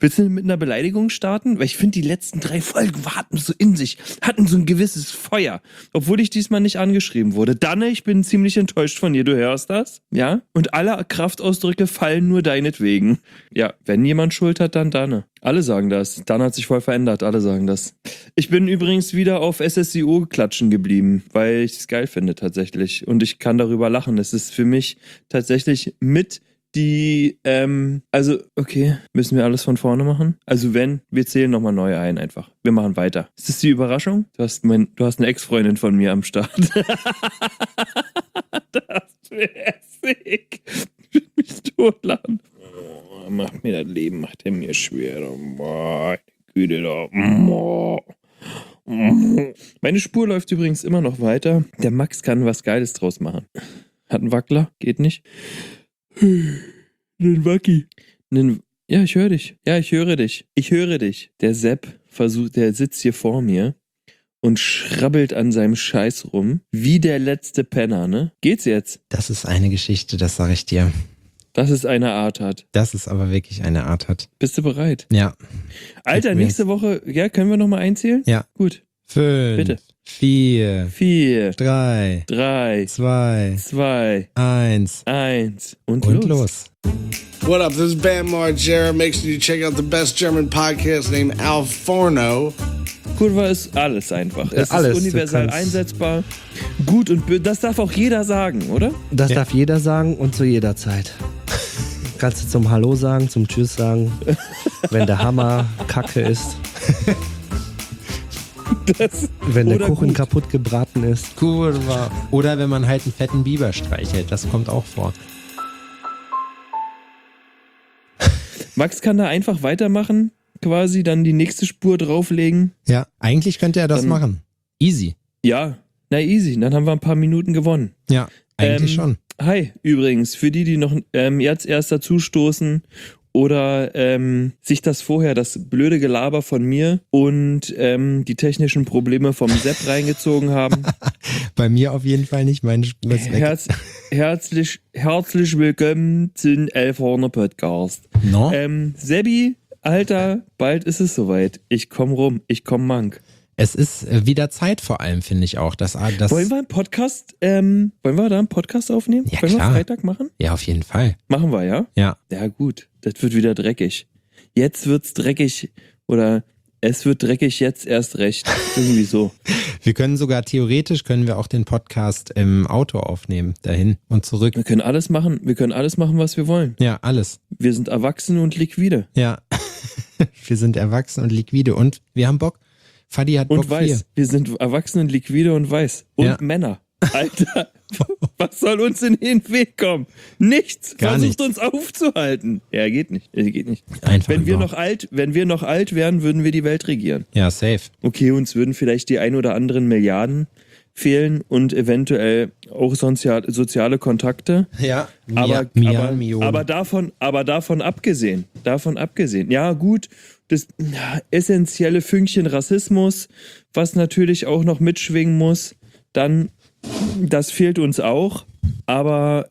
Willst du mit einer Beleidigung starten? Weil ich finde, die letzten 3 Folgen hatten so in sich, hatten so ein gewisses Feuer. Obwohl ich diesmal nicht angeschrieben wurde. Danne, ich bin ziemlich enttäuscht von dir, du hörst das? Ja? Und alle Kraftausdrücke fallen nur deinetwegen. Ja, wenn jemand Schuld hat, dann Danne. Alle sagen das. Danne hat sich voll verändert, alle sagen das. Ich bin übrigens wieder auf SSIO klatschen geblieben, weil ich es geil finde tatsächlich. Und ich kann darüber lachen. Es ist für mich tatsächlich mit die, also, okay, müssen wir alles von vorne machen? Also wir zählen nochmal neu ein einfach. Wir machen weiter. Ist das die Überraschung? Du hast eine Ex-Freundin von mir am Start. Das wäre sick. Ich würde mich totlachen. Oh, macht mir das Leben, macht er mir schwer. Boah, Güte da. Meine Spur läuft übrigens immer noch weiter. Der Max kann was Geiles draus machen. Hat einen Wackler? Geht nicht. Nen Wacki. Ja, ich höre dich. Ja, ich höre dich. Ich höre dich. Der Sepp der sitzt hier vor mir und schrabbelt an seinem Scheiß rum, wie der letzte Penner, ne? Geht's jetzt? Das ist eine Geschichte, das sag ich dir. Das ist eine Art hat. Das ist aber wirklich eine Art hat. Bist du bereit? Ja. Alter, nächste Woche, ja, können wir nochmal einzählen? Ja. Gut. 5, Bitte. 4, 3, 2, 1 und los. What up? This is Bam Margera. Make sure you check out the best German podcast named Al Forno. Kurva ist alles einfach. Es alles, ist universal einsetzbar. Gut und böse. Das darf auch jeder sagen, oder? Das darf jeder sagen und zu jeder Zeit. Kannst du zum Hallo sagen, zum Tschüss sagen, wenn der Hammer Kacke ist. Wenn der Kuchen gut kaputt gebraten ist. Kurva. Oder wenn man halt einen fetten Biber streichelt. Das kommt auch vor. Max kann da einfach weitermachen, quasi dann die nächste Spur drauflegen. Ja, eigentlich könnte er das dann machen. Easy. Ja, na easy. Dann haben wir ein paar Minuten gewonnen. Ja, eigentlich schon. Hi, übrigens, für die noch jetzt erst dazustoßen oder sich das blöde Gelaber von mir und die technischen Probleme vom Sepp reingezogen haben. Bei mir auf jeden Fall nicht, meine Spur ist weg. Herzlich willkommen zum Elfhorner Podcast. No? Seppi, Alter, bald ist es soweit. Ich komm rum, ich komm mank. Es ist wieder Zeit vor allem, finde ich auch. Wollen wir einen Podcast, wollen wir da einen Podcast aufnehmen? Ja, wollen klar. wir Freitag machen? Ja, auf jeden Fall. Machen wir, ja? Ja. Ja, gut. Das wird wieder dreckig. Jetzt wird's dreckig oder es wird dreckig jetzt erst recht. Irgendwie so. Wir können können wir auch den Podcast im Auto aufnehmen, dahin und zurück. Wir können alles machen, was wir wollen. Ja, alles. Wir sind erwachsen und liquide. Ja. Wir sind erwachsen und liquide und wir haben Bock. Fadi hat Bock. Und weiß. Hier. Wir sind erwachsen und liquide und weiß. Und Ja. Männer. Alter, was soll uns in den Weg kommen? Nichts. Gar Versucht nichts. uns aufzuhalten. Ja, geht nicht. Einfach Wenn wir nur. noch alt wären, würden wir die Welt regieren. Ja, safe. Okay, uns würden vielleicht die ein oder anderen Milliarden fehlen und eventuell auch soziale Kontakte. Ja. Aber davon abgesehen. Ja, gut, das essentielle Fünkchen Rassismus, was natürlich auch noch mitschwingen muss, dann, das fehlt uns auch. Aber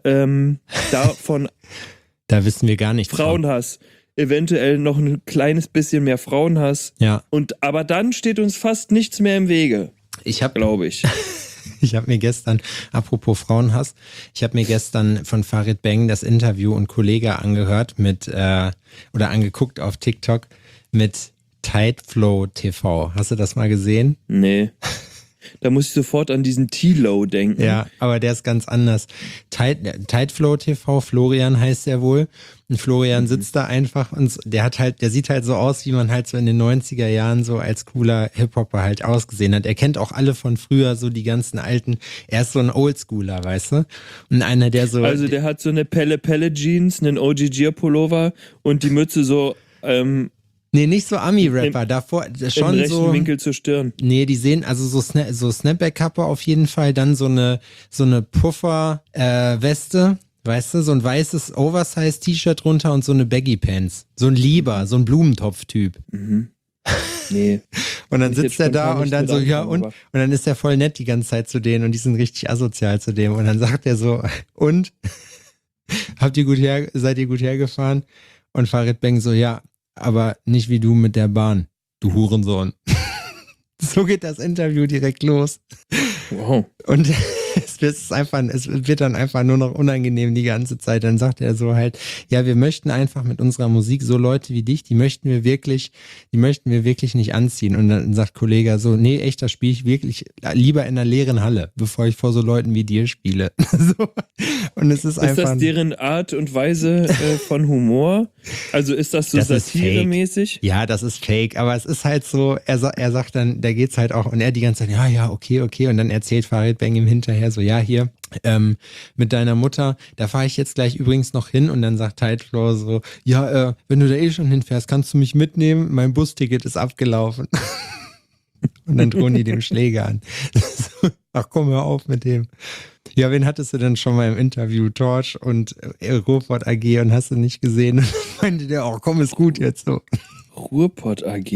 davon Da wissen wir gar nichts. Frauenhass, eventuell noch ein kleines bisschen mehr Frauenhass. Ja. Aber dann steht uns fast nichts mehr im Wege, glaube ich. Ich habe mir gestern, apropos Frauenhass, ich habe mir gestern von Farid Bang das Interview und Kollege angehört oder angeguckt auf TikTok mit Tideflow TV. Hast du das mal gesehen? Nee. Da muss ich sofort an diesen T-Low denken. Ja, aber der ist ganz anders. Tideflow TV, Florian heißt er wohl. Und Florian sitzt da einfach und der sieht halt so aus, wie man halt so in den 90er Jahren so als cooler Hip-Hopper halt ausgesehen hat. Er kennt auch alle von früher, so die ganzen alten, er ist so ein Oldschooler, weißt du? Und einer, der so... Also der hat so eine Pelle-Pelle-Jeans, einen OG-Pullover und die Mütze so... Nee, nicht so Ami-Rapper, davor schon im rechten so... Winkel zur Stirn. Nee, die sehen also so Snapback-Kappe auf jeden Fall, dann so eine Puffer-Weste, weißt du, so ein weißes Oversize-T-Shirt drunter und so eine Baggy-Pants. So ein Lieber, so ein Blumentopf-Typ. Mhm. Nee. Und dann sitzt er da und dann so, ja und? Aber- Und dann ist er voll nett die ganze Zeit zu denen und die sind richtig asozial zu dem. Und dann sagt er so, und? Seid ihr gut hergefahren? Und Farid Bang so, ja, aber nicht wie du mit der Bahn, du Hurensohn. So geht das Interview direkt los. Wow. Und es wird dann einfach nur noch unangenehm die ganze Zeit. Dann sagt er so halt, ja, wir möchten einfach mit unserer Musik so Leute wie dich, die möchten wir wirklich nicht anziehen. Und dann sagt Kollege so, nee, echt, das spiele ich wirklich lieber in einer leeren Halle, bevor ich vor so Leuten wie dir spiele. So. Und es ist einfach. Ist das deren Art und Weise von Humor? Also ist das so satiremäßig? Ja, das ist fake, aber es ist halt so, er sagt dann, da geht's halt auch, und er die ganze Zeit, ja, okay, und dann erzählt Farid Bang ihm hinterher so, ja, hier, mit deiner Mutter, da fahre ich jetzt gleich übrigens noch hin, und dann sagt Tideflow so, ja, wenn du da eh schon hinfährst, kannst du mich mitnehmen, mein Busticket ist abgelaufen. Und dann drohen die dem Schläger an. Ach komm, hör auf mit dem. Ja, wen hattest du denn schon mal im Interview? Torch und Ruhrpott AG, und hast du nicht gesehen? Und dann meinte der, oh komm, ist gut jetzt so. Ruhrpott AG.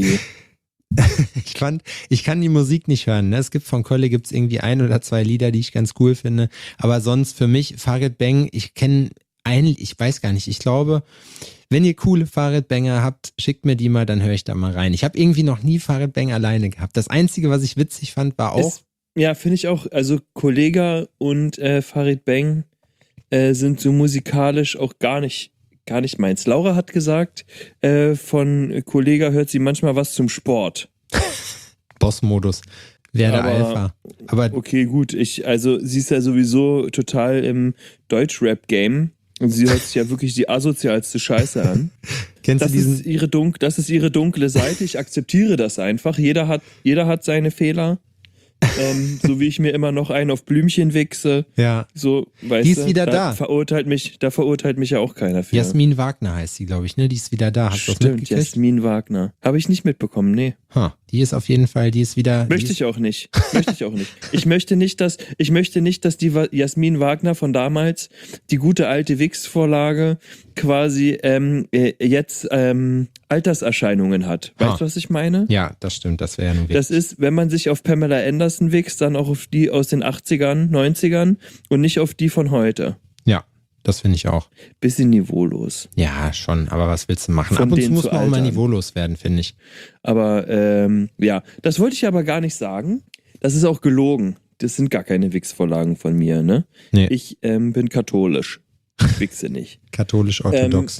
Ich kann die Musik nicht hören. Ne? Es gibt von Kolle irgendwie 1 oder 2 Lieder, die ich ganz cool finde. Aber sonst für mich, Farid Bang, ich weiß gar nicht, ich glaube, wenn ihr coole Farid Banger habt, schickt mir die mal, dann höre ich da mal rein. Ich habe irgendwie noch nie Farid Bang alleine gehabt. Das Einzige, was ich witzig fand, war auch... Ja, finde ich auch. Also Kollega und Farid Bang sind so musikalisch auch gar nicht meins. Laura hat gesagt, von Kollega hört sie manchmal was zum Sport. Boss-Modus. Werde Alpha. Aber okay, gut. Sie ist ja sowieso total im Deutsch-Rap-Game. Und sie hört sich ja wirklich die asozialste Scheiße an. Das ist ihre dunkle Seite. Ich akzeptiere das einfach. Jeder hat seine Fehler. So wie ich mir immer noch einen auf Blümchen wichse. Ja. So, weißt die ist wieder da. Da verurteilt mich ja auch keiner für. Jasmin Wagner heißt sie, glaube ich, ne? Die ist wieder da. Hast du das mitgekriegt? Jasmin Wagner. Habe ich nicht mitbekommen, nee. Die ist auf jeden Fall, die ist wieder... Möchte ich auch nicht. Ich möchte nicht, dass die Jasmin Wagner von damals, die gute alte Wix-Vorlage, quasi jetzt Alterserscheinungen hat. Weißt du, was ich meine? Ja, das stimmt, das wäre ja nur Wix. Das ist, wenn man sich auf Pamela Anderson wichst, dann auch auf die aus den 80ern, 90ern und nicht auf die von heute. Ja, das finde ich auch. Bisschen niveaulos. Ja, schon, aber was willst du machen? Von Ab und zu muss zu man auch mal altern. niveaulos werden, finde ich. Aber ja, das wollte ich aber gar nicht sagen. Das ist auch gelogen. Das sind gar keine Wix-Vorlagen von mir, ne? Nee. Ich bin katholisch. Ich wichse nicht. Katholisch-orthodox.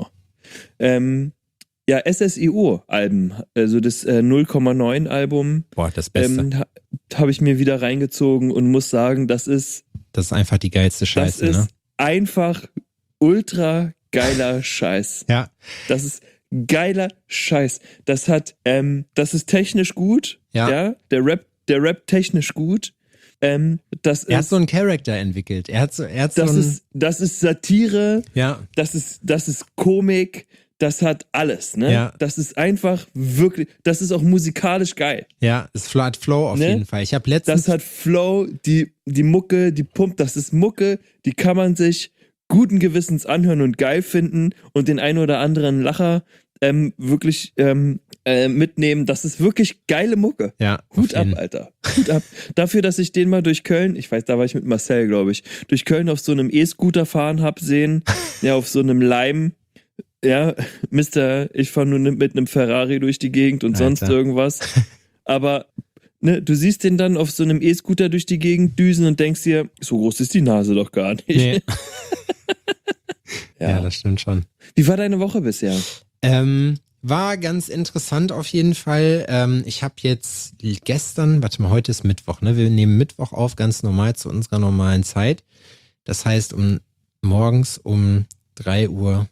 Ja, SSIO-Alben, also das 0,9-Album, Boah, das Beste. habe ich mir wieder reingezogen und muss sagen, das ist einfach die geilste Scheiße, das ist ne? einfach ultra geiler Scheiß. Ja. Das ist geiler Scheiß. Das ist technisch gut. Ja. Der Rap technisch gut. Er hat so einen Charakter entwickelt. Das ist Satire. Ja. Das ist Komik. Das hat alles, ne? Ja. Das ist einfach wirklich, das ist auch musikalisch geil. Ja, es hat Flow auf jeden Fall. Ich habe letztens... Das hat Flow, die Mucke, die pumpt, das ist Mucke, die kann man sich guten Gewissens anhören und geil finden und den einen oder anderen Lacher wirklich mitnehmen. Das ist wirklich geile Mucke. Ja, Hut ab, Alter. Hut ab. Dafür, dass ich den mal durch Köln, ich weiß, da war ich mit Marcel, glaube ich, durch Köln auf so einem E-Scooter fahren hab sehen, ja, auf so einem Leim. Ja, ich fahre nur mit einem Ferrari durch die Gegend und sonst irgendwas. Aber ne, du siehst den dann auf so einem E-Scooter durch die Gegend düsen und denkst dir, so groß ist die Nase doch gar nicht. Nee. Ja, das stimmt schon. Wie war deine Woche bisher? War ganz interessant auf jeden Fall. Ich habe jetzt gestern, heute ist Mittwoch, ne? Wir nehmen Mittwoch auf, ganz normal zu unserer normalen Zeit. Das heißt morgens um 3:45 Uhr.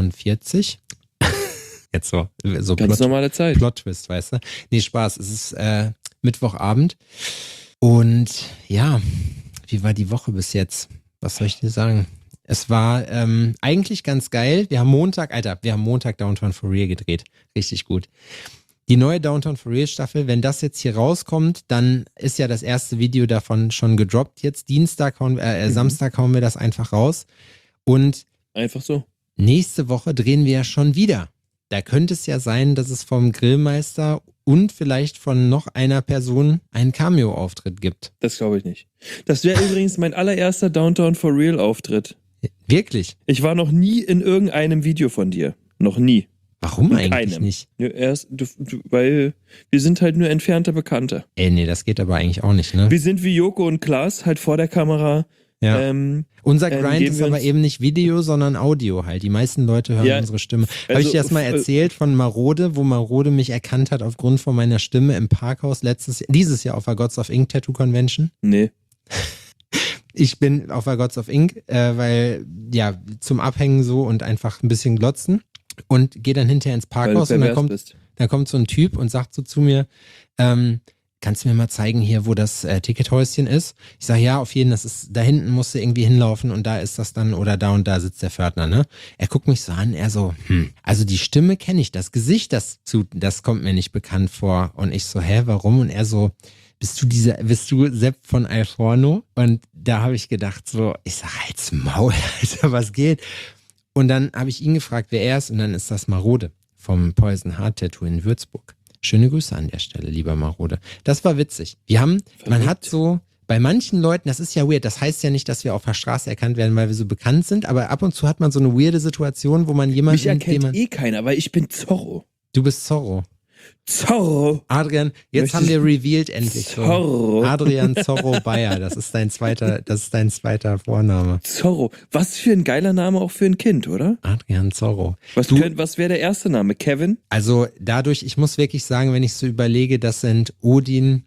Jetzt so ganz normale Zeit. Plot-Twist, weißt du? Nee, Spaß. Es ist Mittwochabend. Und ja, wie war die Woche bis jetzt? Was soll ich dir sagen? Es war eigentlich ganz geil. Wir haben Montag Downtown for Real gedreht. Richtig gut. Die neue Downtown for Real Staffel, wenn das jetzt hier rauskommt, dann ist ja das erste Video davon schon gedroppt. Jetzt Samstag hauen wir das einfach raus. Und einfach so. Nächste Woche drehen wir ja schon wieder. Da könnte es ja sein, dass es vom Grillmeister und vielleicht von noch einer Person einen Cameo-Auftritt gibt. Das glaube ich nicht. Das wäre übrigens mein allererster Downtown for Real Auftritt. Wirklich? Ich war noch nie in irgendeinem Video von dir. Noch nie. Warum Mit eigentlich keinem. nicht? Ja, weil wir sind halt nur entfernte Bekannte. Nee, das geht aber eigentlich auch nicht, ne? Wir sind wie Joko und Klaas, halt vor der Kamera. Ja. Unser Grind geben ist wir aber uns- eben nicht Video, sondern Audio halt. Die meisten Leute hören Ja, unsere Stimme. Habe also, ich dir das mal erzählt von Marode, wo Marode mich erkannt hat aufgrund von meiner Stimme im Parkhaus dieses Jahr auf der Gods of Ink Tattoo Convention? Nee. Ich bin auf der Gods of Ink, weil, ja, zum Abhängen so und einfach ein bisschen glotzen und gehe dann hinterher ins Weil du Parkhaus und pervers bist. dann kommt so ein Typ und sagt so zu mir, kannst du mir mal zeigen hier, wo das Tickethäuschen ist? Ich sage, ja, auf jeden Fall, da hinten musst du irgendwie hinlaufen und da ist das dann oder da und da sitzt der Pförtner, ne? Er guckt mich so an, er so, also die Stimme kenne ich, das Gesicht, das kommt mir nicht bekannt vor. Und ich so, warum? Und er so, bist du Sepp von Alforno? Und da habe ich gedacht so, ich sag, halt's Maul, Alter, was geht? Und dann habe ich ihn gefragt, wer er ist und dann ist das Marode vom Poison Heart Tattoo in Würzburg. Schöne Grüße an der Stelle, lieber Marode. Das war witzig. Man hat so, bei manchen Leuten, das ist ja weird, das heißt ja nicht, dass wir auf der Straße erkannt werden, weil wir so bekannt sind, aber ab und zu hat man so eine weirde Situation, wo man jemanden, Mich erkennt keiner, weil ich bin Zorro. Du bist Zorro. Zorro. Adrian, jetzt Möchtest haben wir revealed endlich so. Zorro. Adrian Zorro Bayer, das ist dein zweiter Vorname. Zorro. Was für ein geiler Name auch für ein Kind, oder? Adrian Zorro. Was wäre der erste Name? Kevin? Also dadurch, ich muss wirklich sagen, wenn ich so überlege, das sind Odin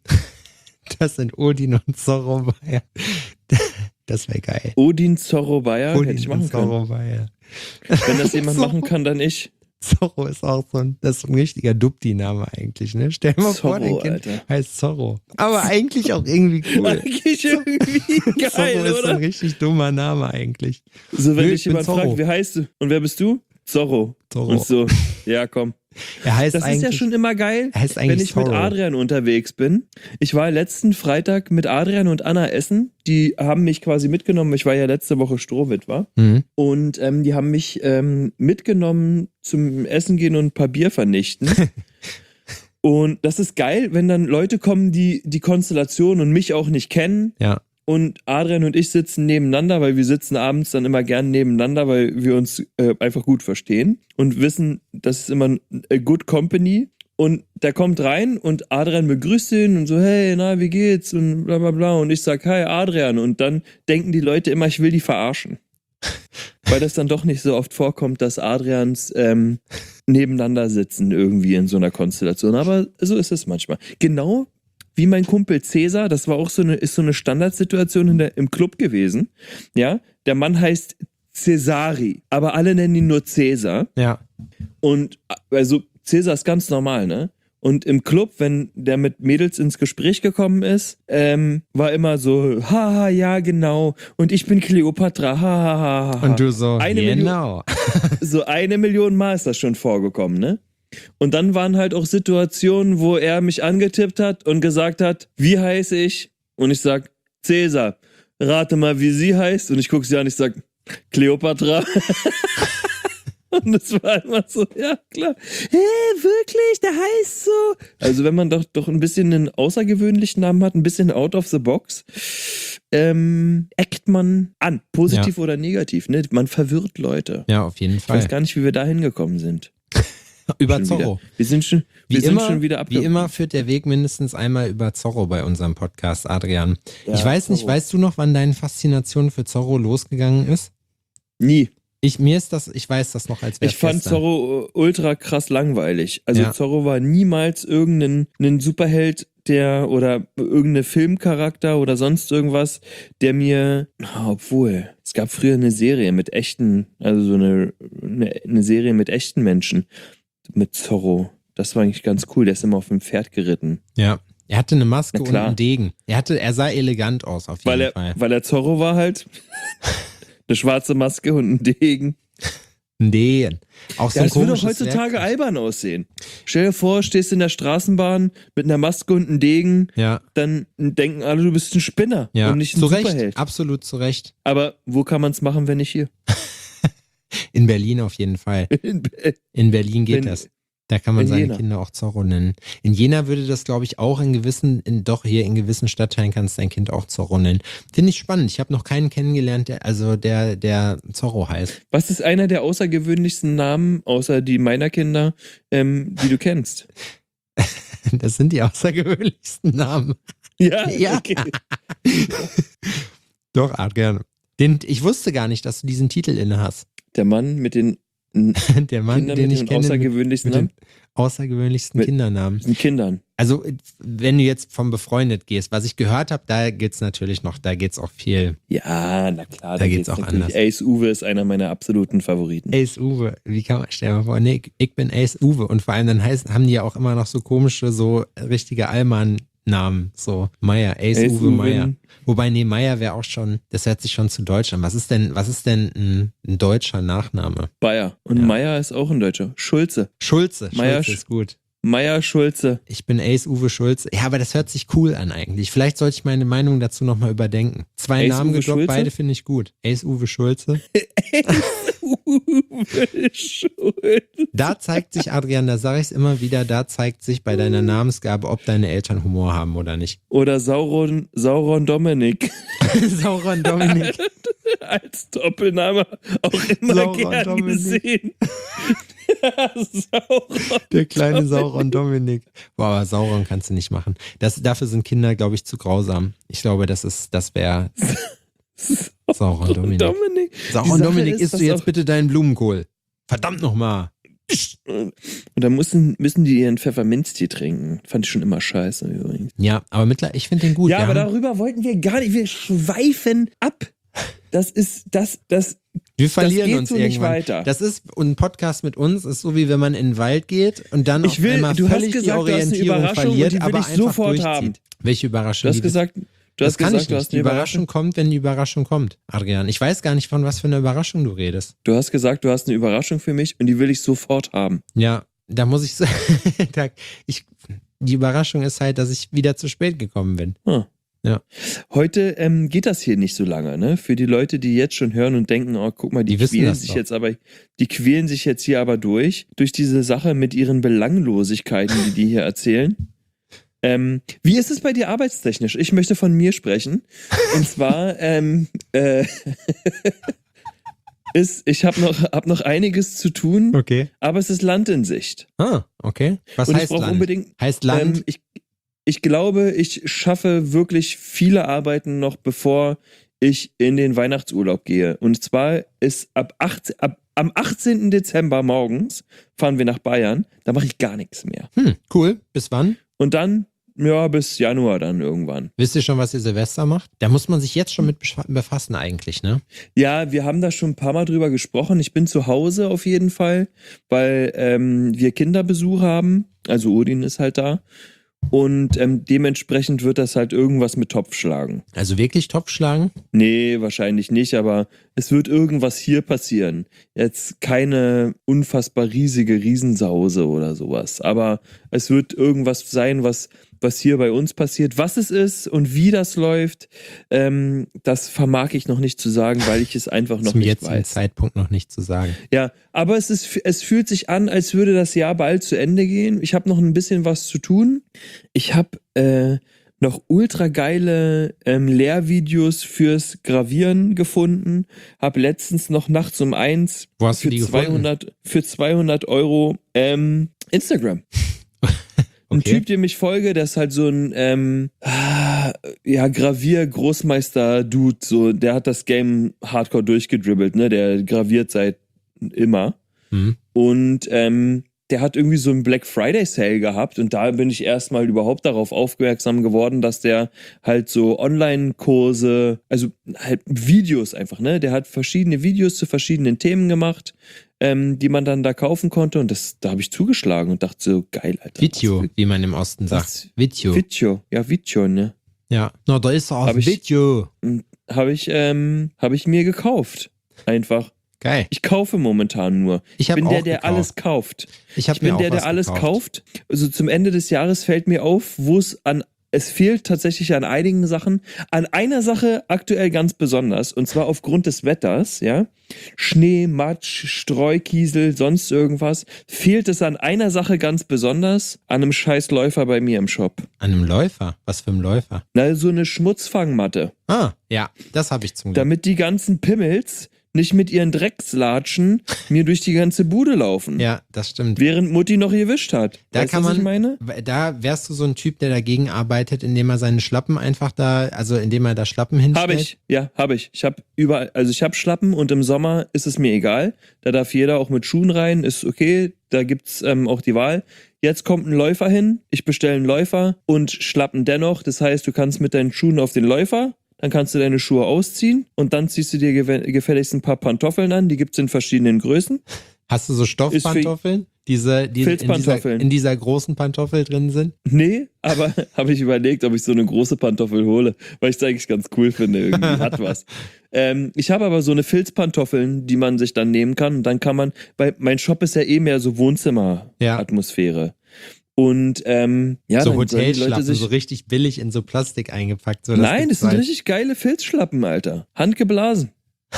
und Zorro Bayer. Das wäre geil. Odin Zorro Bayer? Hätte ich machen können. Zorro Bayer. Wenn das jemand Zorro. machen kann, dann ich. Zorro ist auch das ist ein richtiger Dupti-Name eigentlich, ne? Stell dir mal vor, dein Zorro, Kind Alter. heißt Zorro. Aber eigentlich auch irgendwie cool. Eigentlich irgendwie geil, Zorro ist so ein oder? richtig dummer Name eigentlich. So, wenn Nö, dich ich bin jemand Zorro. fragt, wie heißt du? Und wer bist du? Zorro. Zorro. Und so, ja komm. Er heißt Das ist eigentlich, ja schon immer geil, er heißt eigentlich wenn ich mit Zorro. Adrian unterwegs bin. Ich war letzten Freitag mit Adrian und Anna essen. Die haben mich quasi mitgenommen. Ich war ja letzte Woche Strohwitwer. Mhm. Und die haben mich mitgenommen zum Essen gehen und ein paar Bier vernichten. Und das ist geil, wenn dann Leute kommen, die die Konstellation und mich auch nicht kennen. Ja. Und Adrian und ich sitzen nebeneinander, weil wir sitzen abends dann immer gern nebeneinander, weil wir uns einfach gut verstehen und wissen, das ist immer a good company. Und der kommt rein und Adrian begrüßt ihn und so, hey, na, wie geht's? Und bla bla bla. Und ich sag, hi Adrian. Und dann denken die Leute immer, ich will die verarschen. Weil das dann doch nicht so oft vorkommt, dass Adrians nebeneinander sitzen irgendwie in so einer Konstellation. Aber so ist es manchmal. Genau wie mein Kumpel Cäsar, das war auch so eine Standardsituation im Club gewesen. Ja, der Mann heißt Cesari, aber alle nennen ihn nur Cäsar. Ja. Und also Cäsar ist ganz normal, ne? Und im Club, wenn der mit Mädels ins Gespräch gekommen ist, war immer so, haha, ja, genau. Und ich bin Kleopatra, haha. Und du so, genau. So 1 Million Mal ist das schon vorgekommen, ne? Und dann waren halt auch Situationen, wo er mich angetippt hat und gesagt hat, wie heiße ich? Und ich sag, Cäsar. Rate mal, wie sie heißt. Und ich gucke sie an, ich sag, Kleopatra. Und es war immer so, ja, klar. Wirklich? Der heißt so? Also wenn man doch ein bisschen einen außergewöhnlichen Namen hat, ein bisschen out of the box, eckt man an. Positiv oder negativ, ne? Man verwirrt Leute. Ja, auf jeden Ich Fall. weiß gar nicht, wie wir da hingekommen sind. Über Schon Zorro. wieder. Wir sind schon wieder Wie immer führt der Weg mindestens einmal über Zorro bei unserem Podcast, Adrian. Ja, ich weiß nicht, Zorro. weißt du noch, wann deine Faszination für Zorro losgegangen ist? Nie. Ich weiß das noch, als wäre Ich fand Zorro ultra krass langweilig. Also Ja. Zorro war niemals irgendein Superheld, oder irgendeine Filmcharakter oder sonst irgendwas, der mir, obwohl, es gab früher eine Serie mit echten, also so eine Serie mit echten Menschen, mit Zorro. Das war eigentlich ganz cool, der ist immer auf dem Pferd geritten. Ja. Er hatte eine Maske Na und klar. einen Degen. Er sah elegant aus, auf jeden Fall. Weil er Zorro war halt. Eine schwarze Maske und ein Degen. Ein Degen. Auch so Ja, ein das würde auch komisches heutzutage Werkzeug. albern aussehen. Stell dir vor, stehst in der Straßenbahn mit einer Maske und einem Degen, Ja, dann denken alle, du bist ein Spinner ja. und nicht ein Zu Recht, Superheld. absolut zu Recht. Aber wo kann man es machen, wenn nicht hier? In Berlin auf jeden Fall. In In Berlin geht Wenn- das. Da kann man In seine Jena. Kinder auch Zorro nennen. In Jena würde das, glaube ich, auch in gewissen Stadtteilen kannst du dein Kind auch Zorro nennen. Finde ich spannend. Ich habe noch keinen kennengelernt, der Zorro heißt. Was ist einer der außergewöhnlichsten Namen, außer die meiner Kinder, die du kennst? Das sind die außergewöhnlichsten Namen. Ja? Ja. Okay. Doch, gerne. Ich wusste gar nicht, dass du diesen Titel inne hast. Der Mann mit den Der Mann, Kindern den mit ich den kenne, außergewöhnlichsten mit den Namen? außergewöhnlichsten Mit- Kindernamen. Mit den Kindern. Also, wenn du jetzt vom befreundet gehst, was ich gehört habe, da geht's natürlich noch, da geht's auch viel. Ja, na klar. Da geht's auch natürlich. anders. Ace Uwe ist einer meiner absoluten Favoriten. Ace Uwe, wie kann man, stell dir mal vor, nee, ich bin Ace Uwe. Und vor allem dann haben die ja auch immer noch so komische, so richtige Allmann-Namen. So Meier, Ace Uwe Uwe. Meier. Wobei, nee, Meier wäre auch schon, das hört sich schon zu deutsch an. Was ist denn ein deutscher Nachname? Bayer. Und Ja. Meier ist auch ein Deutscher. Schulze. Schulze. Meier Schulze ist gut. Meier Schulze. Ich bin Ace Uwe Schulze. Ja, aber das hört sich cool an eigentlich. Vielleicht sollte ich meine Meinung dazu nochmal überdenken. 2 Ace Namen Uwe gedroppt, Schulze? beide finde ich gut. Ace Uwe Schulze. Uwe Schulze. Da zeigt sich, Adrian, da sage ich es immer wieder, da zeigt sich bei deiner Namensgabe, ob deine Eltern Humor haben oder nicht. Oder Sauron Dominik. Sauron Dominik. Als Doppelname auch immer Sauron gern Dominik. gesehen. Sauron. Der kleine Sauron Dominik. Boah, aber Sauron kannst du nicht machen. Dafür sind Kinder, glaube ich, zu grausam. Ich glaube, das wäre Sauron Dominik. Dominik. Sauron Sache Dominik, ist, isst du dass jetzt auch- bitte deinen Blumenkohl. Verdammt nochmal. Und dann müssen die ihren Pfefferminztee trinken. Fand ich schon immer scheiße übrigens. Ja, aber mittlerweile, ich finde den gut. Ja, Wir aber haben- darüber wollten wir gar nicht. Wir schweifen ab. Das Wir verlieren geht uns so nicht irgendwann. weiter. Das ist, und ein Podcast mit uns ist so, wie wenn man in den Wald geht und dann auf einmal du hast völlig gesagt, die du hast eine Orientierung Überraschung verliert, und die will aber ich einfach sofort durchzieht. haben. Welche Überraschung? Du hast Die- gesagt, das kann ich du nicht. hast Die eine Überraschung kommt, wenn die Überraschung kommt, Adrian. Ich weiß gar nicht, von was für einer Überraschung du redest. Du hast gesagt, du hast eine Überraschung für mich und die will ich sofort haben. Ja, da muss ich sagen, die Überraschung ist halt, dass ich wieder zu spät gekommen bin. Hm. Ja. Heute geht das hier nicht so lange, ne? Für die Leute, die jetzt schon hören und denken, oh, guck mal, Die wissen quälen das sich doch. die quälen sich jetzt hier aber durch diese Sache mit ihren Belanglosigkeiten, die hier erzählen. Wie ist es bei dir arbeitstechnisch? Ich möchte von mir sprechen. Und zwar, ich habe noch einiges zu tun, Okay. aber es ist Land in Sicht. Ah, okay. Was Und ich heißt brauche Land? unbedingt Heißt Land? ich glaube, ich schaffe wirklich viele Arbeiten noch, bevor ich in den Weihnachtsurlaub gehe. Und zwar ist am 18. Dezember morgens fahren wir nach Bayern. Da mache ich gar nichts mehr. Cool. Bis wann? Und dann, ja, bis Januar dann irgendwann. Wisst ihr schon, was ihr Silvester macht? Da muss man sich jetzt schon mit befassen eigentlich, ne? Ja, wir haben da schon ein paar Mal drüber gesprochen. Ich bin zu Hause auf jeden Fall, weil wir Kinderbesuch haben. Also Odin ist halt da. Und dementsprechend wird das halt irgendwas mit Topf schlagen. Also wirklich Topf schlagen? Nee, wahrscheinlich nicht, aber es wird irgendwas hier passieren. Jetzt keine unfassbar riesige Riesensause oder sowas, aber es wird irgendwas sein, was hier bei uns passiert. Was es ist und wie das läuft, das vermag ich noch nicht zu sagen, weil ich es einfach noch Zum nicht jetzigen weiß. Zeitpunkt noch nicht zu sagen. Ja, aber es fühlt sich an, als würde das Jahr bald zu Ende gehen. Ich habe noch ein bisschen was zu tun. Ich habe noch ultra geile Lehrvideos fürs Gravieren gefunden. Habe letztens noch nachts um 1 Wo hast du für die gefunden? für 200 Euro Instagram. Ein Okay. Typ, dem ich folge, der ist halt so ein Gravier-Großmeister-Dude, so, der hat das Game hardcore durchgedribbelt, ne? Der graviert seit immer. Hm. Und der hat irgendwie so einen Black Friday Sale gehabt und da bin ich erstmal überhaupt darauf aufmerksam geworden, dass der halt so Online-Kurse, also halt Videos einfach, ne? Der hat verschiedene Videos zu verschiedenen Themen gemacht, die man dann da kaufen konnte und da habe ich zugeschlagen und dachte so, geil, Alter. Video, wie man im Osten was- sagt. Video. Video, ne? Ja. Na, da ist auch Hab ein ich- Video. Habe ich mir gekauft. Einfach. Geil. Ich kaufe momentan nur. Ich hab bin auch der gekauft. alles kauft. Ich Ich bin der alles alles gekauft. kauft. Also zum Ende des Jahres fällt mir auf, wo es an es fehlt tatsächlich an einigen Sachen. An einer Sache aktuell ganz besonders, und zwar aufgrund des Wetters, ja. Schnee, Matsch, Streukiesel, sonst irgendwas. Fehlt es an einer Sache ganz besonders, an einem scheiß Läufer bei mir im Shop. An einem Läufer? Was für ein Läufer? Na, so eine Schmutzfangmatte. Ah, ja, das habe ich zum Glück. Damit die ganzen Pimmels nicht mit ihren Dreckslatschen mir durch die ganze Bude laufen. Ja, das stimmt. Während Mutti noch gewischt hat. Da Weißt kann du, was man, ich meine? da wärst du so ein Typ, der dagegen arbeitet, indem er seine Schlappen einfach da, also indem er da Schlappen hinstellt. Habe ich. Ich habe überall, also ich habe Schlappen und im Sommer ist es mir egal. Da darf jeder auch mit Schuhen rein, ist okay. Da gibt's auch die Wahl. Jetzt kommt ein Läufer hin, ich bestelle einen Läufer und Schlappen dennoch. Das heißt, du kannst mit deinen Schuhen auf den Läufer, dann kannst du deine Schuhe ausziehen und dann ziehst du dir gefälligst ein paar Pantoffeln an. Die gibt's in verschiedenen Größen. Hast du so Stoffpantoffeln? Die Filzpantoffeln. in dieser großen Pantoffel drin sind? Nee, aber habe ich überlegt, ob ich so eine große Pantoffel hole, weil ich es eigentlich ganz cool finde. Irgendwie hat was. Ich habe aber so eine Filzpantoffeln, die man sich dann nehmen kann und dann kann man, weil mein Shop ist ja eh mehr so Wohnzimmer-Atmosphäre. Und ja, so dann sollen die Hotelschlappen, Leute sich so richtig billig in so Plastik eingepackt. So, Nein, das sind richtig geile Filzschlappen, Alter. Handgeblasen.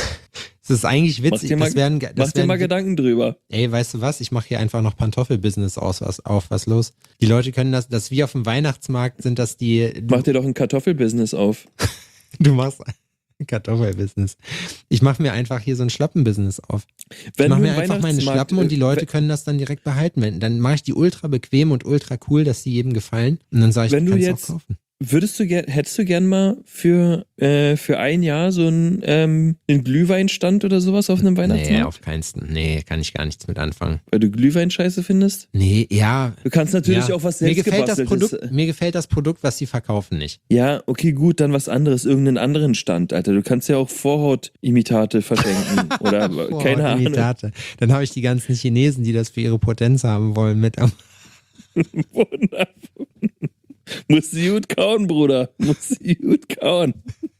Das ist eigentlich witzig. Mach dir mal Gedanken drüber. Ey, weißt du was? Ich mache hier einfach noch Pantoffelbusiness auf. Was los? Die Leute können das wie auf dem Weihnachtsmarkt sind das die... Mach dir doch ein Kartoffelbusiness auf. Du machst ein Kartoffelbusiness. Ich mache mir einfach hier so ein Schlappenbusiness auf. Ich mache mir einfach meine Schlappen und die Leute können das dann direkt behalten. Dann mache ich die ultra bequem und ultra cool, dass die jedem gefallen. Und dann sage ich, wenn du kannst jetzt auch kaufen. Hättest du gern mal für ein Jahr so einen Glühweinstand oder sowas auf einem Weihnachtsmarkt? Nee, auf keinsten. Nee, kann ich gar nichts mit anfangen. Weil du Glühwein scheiße findest? Nee, ja. Du kannst natürlich ja. auch was mir selbst gefällt das Produkt, was sie verkaufen, nicht. Ja, okay, gut, dann was anderes, irgendeinen anderen Stand, Alter. Du kannst ja auch Vorhaut-Imitate verschenken oder keine Ahnung. Vorhaut-Imitate. Dann habe ich die ganzen Chinesen, die das für ihre Potenz haben wollen, mit am Wunderbar. Musst du gut kauen, Bruder. Musst du gut kauen.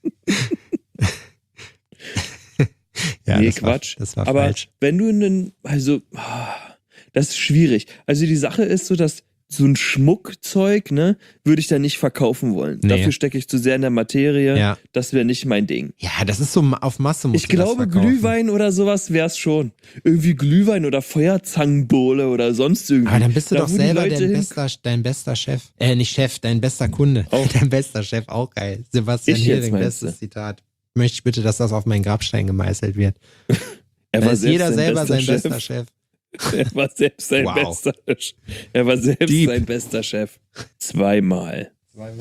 Ja, nee, das Quatsch. Das war aber falsch. wenn du das ist schwierig. Also die Sache ist so, dass so ein Schmuckzeug, ne, würde ich da nicht verkaufen wollen. Nee. Dafür stecke ich zu sehr in der Materie. Ja. Das wäre nicht mein Ding. Ja, das ist so auf Masse. Ich glaube, Glühwein oder sowas wär's schon. Irgendwie Glühwein oder Feuerzangenbowle oder sonst irgendwie. Aber dann bist du Da, doch wo die selber Leute dein bester Chef. Nicht Chef, dein bester Kunde. Auch. Dein bester Chef, auch geil. Sebastian Ich jetzt, Hering, meinst bestes du? Zitat. Möchte ich bitte, dass das auf meinen Grabstein gemeißelt wird. Er Da war ist jeder sein selber bester sein Chef. bester Chef. Er war selbst sein Wow. bester Chef. Er war selbst Deep. sein bester Chef. Zweimal.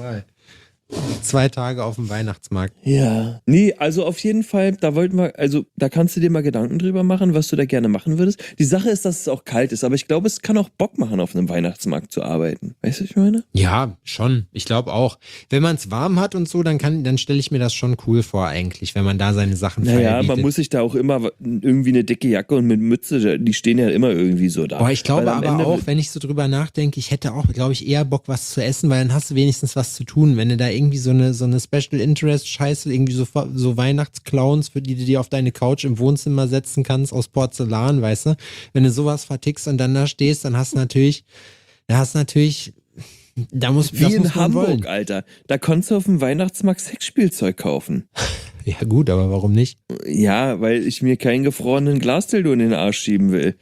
2 Tage auf dem Weihnachtsmarkt. Ja. Nee, also auf jeden Fall, da kannst du dir mal Gedanken drüber machen, was du da gerne machen würdest. Die Sache ist, dass es auch kalt ist, aber ich glaube, es kann auch Bock machen, auf einem Weihnachtsmarkt zu arbeiten. Weißt du, was ich meine? Ja, schon. Ich glaube auch. Wenn man es warm hat und so, dann stelle ich mir das schon cool vor eigentlich, wenn man da seine Sachen Naja, feierbietet. man muss sich da auch immer irgendwie eine dicke Jacke und mit Mütze, die stehen ja immer irgendwie so da. Boah, ich glaube Weil am aber Ende auch, wenn ich so drüber nachdenke, ich hätte auch, glaube ich, eher Bock, was zu essen, weil dann hast du wenigstens was zu tun. Wenn du da irgendwie so eine Special Interest Scheiße, irgendwie so Weihnachtsclowns, für die du dir auf deine Couch im Wohnzimmer setzen kannst, aus Porzellan, weißt du? Wenn du sowas vertickst und dann da stehst, dann hast du natürlich, da muss Wie das in muss man Hamburg, wollen. Alter. Da konntest du auf dem Weihnachtsmarkt Sexspielzeug kaufen. Ja gut, aber warum nicht? Ja, weil ich mir keinen gefrorenen Glasdildo in den Arsch schieben will.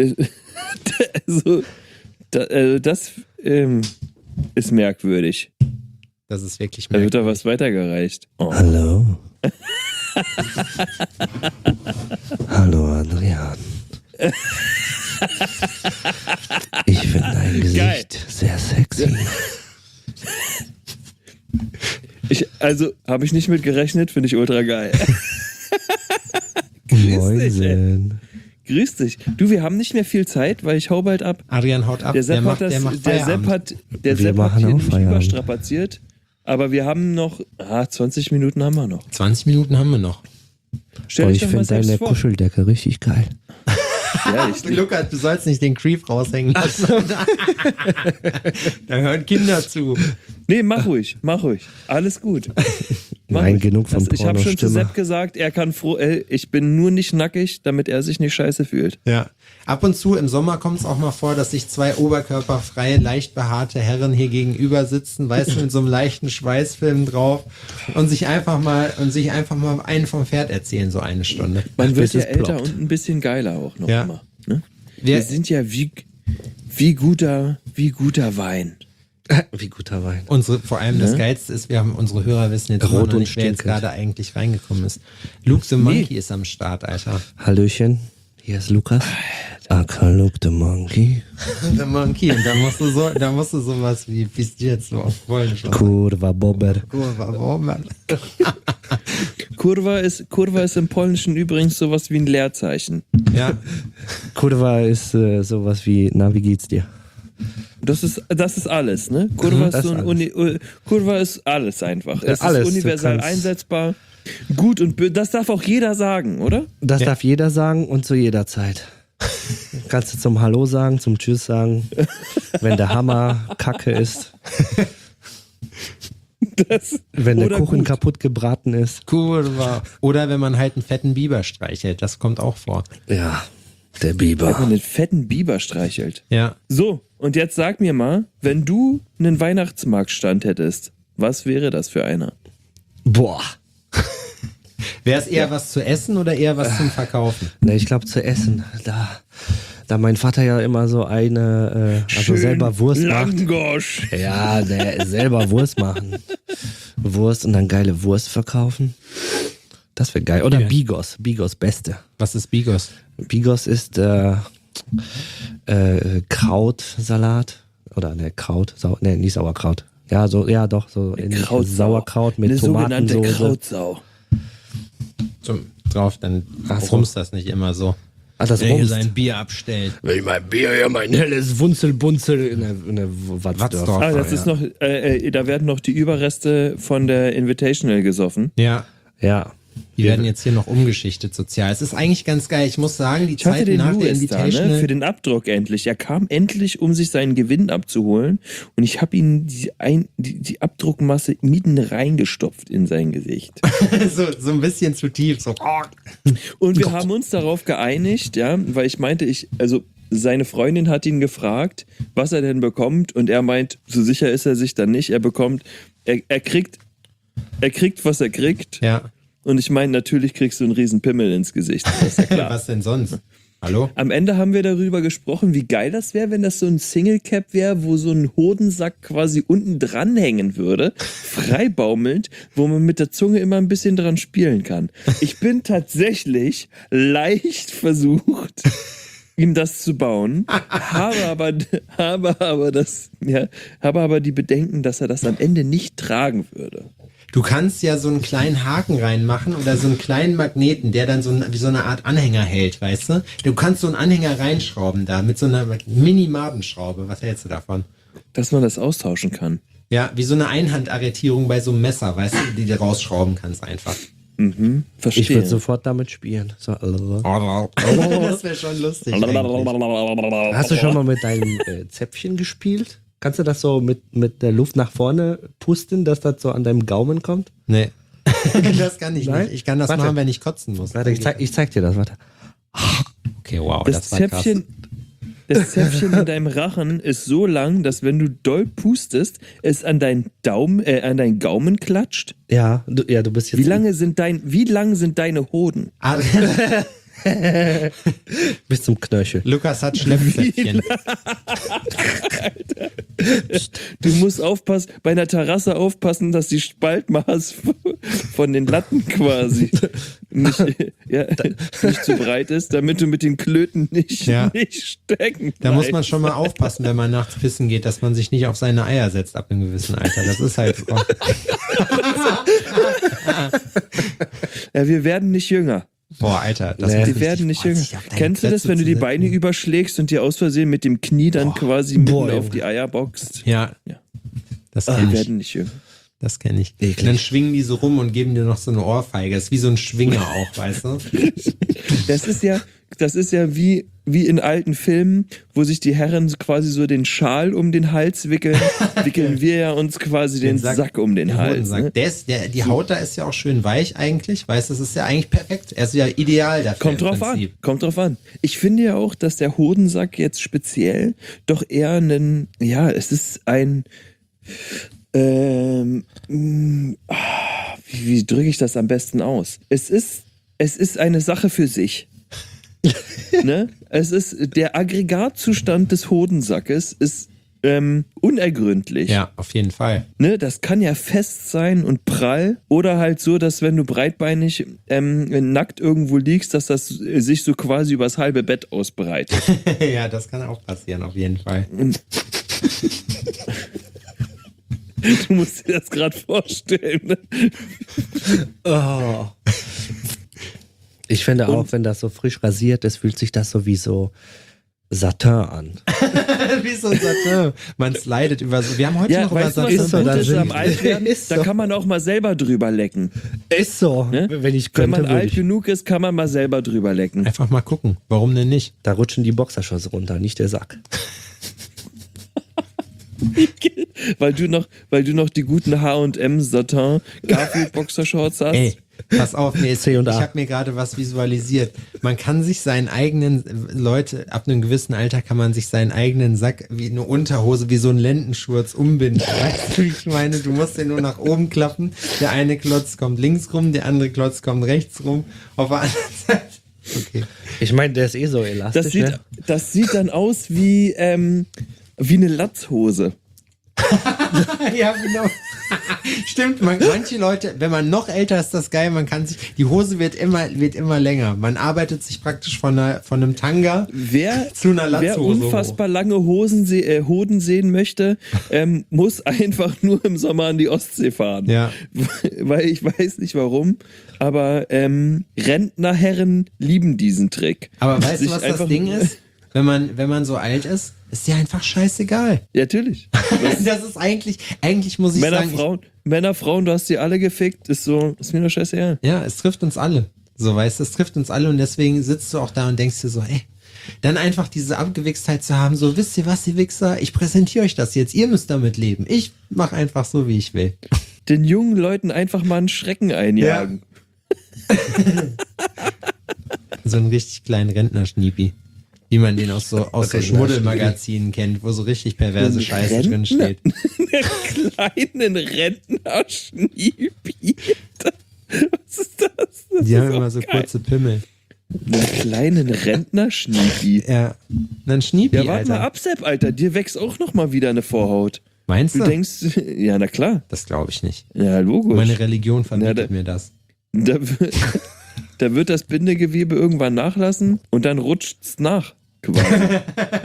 Also, das ist merkwürdig. Das ist wirklich Da wird da was weitergereicht. Oh. Hallo. Hallo, Adrian. Ich finde dein Gesicht Geil. sehr sexy. Habe ich nicht mit gerechnet, finde ich ultra geil. Grüß dich, ey. Moin. Grüß dich. Du, wir haben nicht mehr viel Zeit, weil ich hau bald ab. Adrian haut ab, Der Sepp macht hat Feierabend. hier machen auch nicht Feierabend. überstrapaziert. Aber wir haben noch, 20 Minuten haben wir noch. 20 Minuten haben wir noch. Stell Oh, dich ich doch mal finde selbst deine vor. Kuscheldecke richtig geil. Ja, Lukas, du sollst nicht den Creep raushängen lassen. Da hören Kinder zu. Nee, mach ruhig. Alles gut. Mach Nein, ich. genug von Ich habe schon zu Pornostimme. Sepp gesagt, er kann ich bin nur nicht nackig, damit er sich nicht scheiße fühlt. Ja. Ab und zu im Sommer kommt es auch mal vor, dass sich zwei oberkörperfreie, leicht behaarte Herren hier gegenüber sitzen, weißt du, mit so einem leichten Schweißfilm drauf und sich einfach mal einen vom Pferd erzählen, so eine Stunde. Man wird bis ja es älter ploppt. und ein bisschen geiler auch noch Ja. immer. Ne? Wir sind ja wie guter Wein. Wie guter Wein. Vor allem das Geilste ist, wir haben unsere Hörer wissen jetzt Rot immer noch und nicht, wer jetzt stinkend. gerade eigentlich reingekommen ist. Luke the Monkey ist am Start, Alter. Hallöchen, hier ist Lukas. I can look the monkey. The Monkey. Und da musst du sowas wie bist du jetzt so auf Polnisch. Kurwa Bober. Kurwa ist im Polnischen übrigens sowas wie ein Leerzeichen. Ja. Kurwa ist sowas wie, na, wie geht's dir? Das ist alles, ne? Kurwa, das ist, so ist ein Kurva ist alles einfach. Es alles, ist du universal kannst- einsetzbar. Gut und das darf auch jeder sagen, oder? Das darf jeder sagen und zu jeder Zeit. Kannst du zum Hallo sagen, zum Tschüss sagen, wenn der Hammer Kacke ist, wenn der Oder Kuchen gut. kaputt gebraten ist. Kurva. Oder wenn man halt einen fetten Biber streichelt, das kommt auch vor. Ja, der Wenn Biber. man den fetten Biber streichelt. Ja. So, und jetzt sag mir mal, wenn du einen Weihnachtsmarktstand hättest, was wäre das für einer? Boah. Wäre es eher was zu essen oder eher was zum Verkaufen? Ne, ich glaube zu essen. Da mein Vater ja immer so eine, also selber Wurst macht. Langosch. Ja, der selber Wurst machen. Wurst und dann geile Wurst verkaufen. Das wäre geil. Oder Bigos. Bigos Beste. Was ist Bigos? Bigos ist Krautsalat. Oder ne, nicht Sauerkraut. Ja, so, ja doch, so in Sauerkraut mit Eine sogenannte Tomatensoße. Krautsau. Drauf, dann Ach so. rumst das nicht immer so. Ah, das Der hier rumst. sein Bier abstellt. Wenn ich mein Bier hier, mein helles Wunzelbunzel in der Watzdorf. Watzdorf. Das ist noch, da werden noch die Überreste von der Invitational gesoffen. Ja. Ja. Die werden jetzt hier noch umgeschichtet sozial. Es ist eigentlich ganz geil. Ich muss sagen, die Ich hatte Zeit den nach der Louis da, Invitational. ne, für den Abdruck endlich. Er kam endlich, um sich seinen Gewinn abzuholen. Und ich habe ihm die Abdruckmasse mitten reingestopft in sein Gesicht. so ein bisschen zu tief. So. Und wir haben uns darauf geeinigt, ja, weil ich meinte, seine Freundin hat ihn gefragt, was er denn bekommt. Und er meint, so sicher ist er sich dann nicht. Er kriegt, was er kriegt. Ja. Und ich meine, natürlich kriegst du einen riesen Pimmel ins Gesicht. Das ist ja klar. Was denn sonst? Hallo? Am Ende haben wir darüber gesprochen, wie geil das wäre, wenn das so ein Single Cap wäre, wo so ein Hodensack quasi unten dran hängen würde, frei baumelnd, wo man mit der Zunge immer ein bisschen dran spielen kann. Ich bin tatsächlich leicht versucht, ihm das zu bauen, habe aber die Bedenken, dass er das am Ende nicht tragen würde. Du kannst ja so einen kleinen Haken reinmachen oder so einen kleinen Magneten, der dann wie so eine Art Anhänger hält, weißt du? Du kannst so einen Anhänger reinschrauben da mit so einer Mini-Madenschraube. Was hältst du davon? Dass man das austauschen kann. Ja, wie so eine Einhandarretierung bei so einem Messer, weißt du, die du rausschrauben kannst einfach. Verstehe. Ich würde sofort damit spielen. So, Das wäre schon lustig. eigentlich. Hast du schon mal mit deinem Zäpfchen gespielt? Kannst du das so mit der Luft nach vorne pusten, dass das so an deinem Gaumen kommt? Nee. Das kann ich Nein? nicht. Ich kann das Warte. machen, wenn ich kotzen muss. Warte, ich zeig dir das, warte. Okay, wow, Das war krass. Zäpfchen in deinem Rachen ist so lang, dass wenn du doll pustest, es an deinen Gaumen klatscht. Ja, du bist jetzt Wie lang sind deine Hoden? Ah, bis zum Knöchel. Lukas hat Schleppzäpfchen. Du musst bei einer Terrasse aufpassen, dass die Spaltmaß von den Latten quasi nicht zu breit ist, damit du mit den Klöten nicht stecken Da muss man bleibst. schon mal aufpassen, wenn man nachts pissen geht, dass man sich nicht auf seine Eier setzt ab einem gewissen Alter. Das ist halt so. Ja, wir werden nicht jünger. Boah, Alter. Das Nee. muss Die werden nicht jünger. sich auf deine Kennst du das, Plätze wenn du die zu Beine setzen. überschlägst und dir aus Versehen mit dem Knie dann quasi mitten Boah, auf Junge. die Eier boxt? Ja. Ja. Das Wir kenne ich. werden nicht jünger. Das kenne ich. Eklig. Und dann schwingen die so rum und geben dir noch so eine Ohrfeige. Das ist wie so ein Schwinger auch, weißt du? Das ist ja das ist ja wie in alten Filmen, wo sich die Herren quasi so den Schal um den Hals wickeln, wickeln wir ja uns quasi den Sack um den Hals. Ne? Die Haut da ist ja auch schön weich eigentlich, weißt du, das ist ja eigentlich perfekt. Er ist ja ideal dafür. Kommt drauf an. Ich finde ja auch, dass der Hodensack jetzt speziell doch eher es ist ein wie drücke ich das am besten aus? Es ist eine Sache für sich. Ne? Es ist der Aggregatzustand des Hodensackes ist unergründlich. Ja, auf jeden Fall. Ne? Das kann ja fest sein und prall oder halt so, dass wenn du breitbeinig nackt irgendwo liegst, dass das sich so quasi übers halbe Bett ausbreitet. Ja, das kann auch passieren, auf jeden Fall. Du musst dir das gerade vorstellen. Ne? Oh. Ich finde auch, wenn das so frisch rasiert ist, fühlt sich das so wie so Satin an. Wie so ein Satin. Man slidet über so. Wir haben heute noch über weißt du, was Satin. so gut ist am Altwerden? Ist Da so. kann man auch mal selber drüber lecken. Ist so. Ne? Wenn ich Wenn könnte, man würde alt ich. genug ist, kann man mal selber drüber lecken. Einfach mal gucken. Warum denn nicht? Da rutschen die Boxershorts runter, nicht der Sack. Weil du noch die guten H&M Satin Garfield Boxershorts hast. Ey, pass auf, nee, ich C&A. habe mir gerade was visualisiert. Man kann sich seinen eigenen, Leute, ab einem gewissen Alter kann man sich seinen eigenen Sack wie eine Unterhose, wie so ein Lendenschurz umbinden. Weißt du, wie ich meine? Du musst den nur nach oben klappen. Der eine Klotz kommt links rum, der andere Klotz kommt rechts rum. Auf der anderen Seite. Okay. Ich meine, der ist eh so elastisch. Das sieht dann aus wie eine Latzhose. Ja, genau. Stimmt, manche Leute, wenn man noch älter ist, ist das geil, man kann sich, die Hose wird immer länger. Man arbeitet sich praktisch von einem Tanga zu einer Latzhose. Wer unfassbar lange Hoden sehen möchte, muss einfach nur im Sommer an die Ostsee fahren. Ja. Weil ich weiß nicht warum, aber Rentnerherren lieben diesen Trick. Aber weißt du, Sich was das einfach- Ding ist? Wenn man so alt ist dir einfach scheißegal. Ja, natürlich. Das ist eigentlich muss ich sagen. Männer, Frauen, du hast sie alle gefickt, ist mir doch scheißegal. Ja, es trifft uns alle. So, weißt du, es trifft uns alle und deswegen sitzt du auch da und denkst dir so, ey, dann einfach diese Abgewichstheit zu haben, so, wisst ihr was, ihr Wichser, ich präsentiere euch das jetzt, ihr müsst damit leben. Ich mach einfach so, wie ich will. Den jungen Leuten einfach mal einen Schrecken einjagen. So einen richtig kleinen Rentnerschniepi. Wie man den aus so Schmuddelmagazinen kennt, wo so richtig perverse Scheiße drin steht. Einen kleinen Rentnerschniepi. Was ist das? Die haben immer so kurze Pimmel. Einen kleinen Rentnerschniepi. Ja, dann Schniepi, Ja, warte mal Alter. ab, Sepp, Alter. Dir wächst auch noch mal wieder eine Vorhaut. Meinst du? Du denkst, ja, na klar. Das glaube ich nicht. Ja, logisch. Meine Religion verbietet Ja, mir das. Da wird das Bindegewebe irgendwann nachlassen und dann rutscht's nach. Quasi.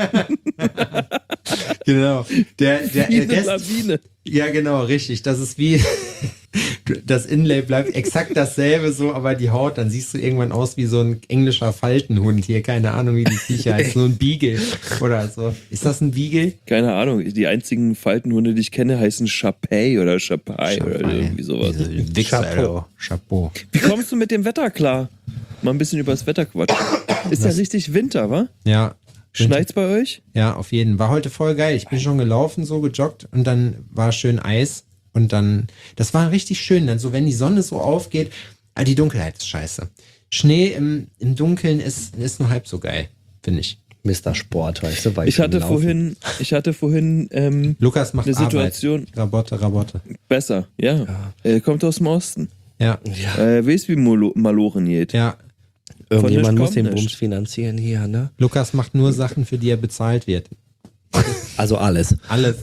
Genau. Der Wie eine Rest, Lawine. ja, genau, richtig. Das ist wie, das Inlay bleibt exakt dasselbe so, aber die Haut, dann siehst du irgendwann aus wie so ein englischer Faltenhund hier. Keine Ahnung, wie die Viecher heißt. So ein Beagle oder so. Ist das ein Beagle? Keine Ahnung. Die einzigen Faltenhunde, die ich kenne, heißen Chapai oder Chapai oder irgendwie sowas. Wichser, Chapeau. Wie kommst du mit dem Wetter klar? Mal ein bisschen über das Wetter quatschen. Ist ja richtig Winter, wa? Ja. Schneit's bei euch? Ja, auf jeden. War heute voll geil. Ich bin schon gelaufen, so gejoggt und dann war schön Eis und dann, das war richtig schön. Dann so, wenn die Sonne so aufgeht, die Dunkelheit ist scheiße. Schnee im Dunkeln ist nur halb so geil, finde ich. Mr. Sport, weißt du, weil Ich hatte vorhin Lukas macht eine Situation Rabotte. besser, ja. Kommt aus dem Osten. Ja, Weißt wie Malochen geht. ja. Irgendjemand Von muss nichts den kommt Bums nichts. finanzieren hier, ne? Lukas macht nur Sachen, für die er bezahlt wird. Also alles. Alles.